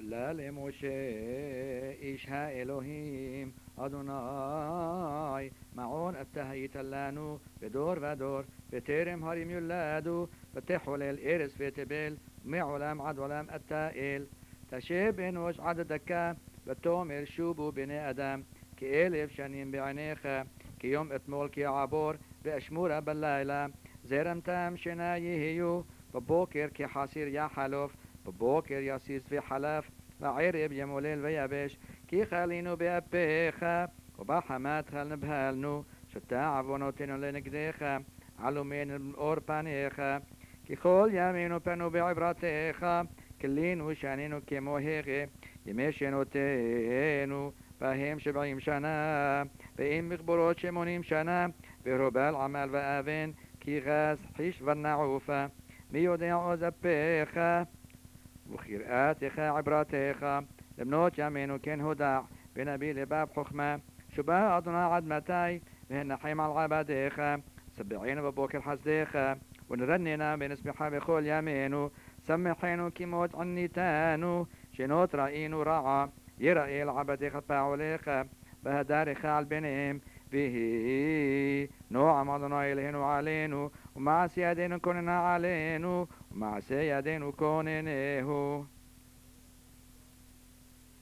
נפלה למשה איש האלוהים אדוני מעון אתה היית לנו בדור ודור בטרם הרים יולדו ותחולל ארץ ותבל מעולם עד עולם אתה אל תשב אנוש עד דקה ותאמר שובו בני אדם כאלף שנים בעיניך כיום אתמול כעבור ואשמורה בלילה זרמתם שינה יהיו בבוקר כחסיר יחלוף בבוקר יסיס וחלף בערב ימולל ויבש כי חלינו באפיך ובחמתך נבהלנו שתה עוונותינו לנגדך עלומינו אור פניך ככל ימינו פנו בעברתך כלינו שנינו כמוהך ימי שנותינו בהם 70 שנה ואם מגבורות 80 שנה ורובל עמל ואבן כי גס חיש ונעופה מי יודע עוז אפיך וכיראתך עברתך לבנות ימינו כן הודע ונביא לבב חוכמה שובע אדוני עד מתי והנחם על עבדיך סבעינו בבוקר חסדיך ונרננה ונשמחה בכל ימינו שמחנו כמות עניתנו שנות ראינו רעה יראה לעבדיך פעוליך והדרך על ביניהם ויהי נועם אדוני אלוהינו עלינו ומעשה ידינו כוננה עלינו ומעשה ידינו כוננהו